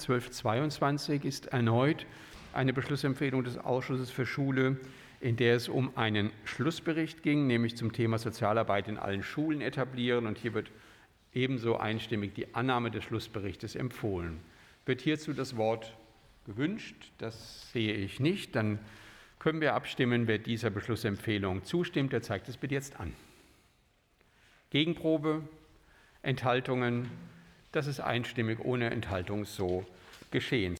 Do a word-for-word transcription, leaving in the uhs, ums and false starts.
zwölfhundertzweiundzwanzig ist erneut eine Beschlussempfehlung des Ausschusses für Schule, in der es um einen Schlussbericht ging, nämlich zum Thema Sozialarbeit in allen Schulen etablieren. Und hier wird ebenso einstimmig die Annahme des Schlussberichtes empfohlen. Wird hierzu das Wort gewünscht? Das sehe ich nicht. Dann können wir abstimmen, wer dieser Beschlussempfehlung zustimmt. Der zeigt es bitte jetzt an. Gegenprobe, Enthaltungen, das ist einstimmig ohne Enthaltung so geschehen.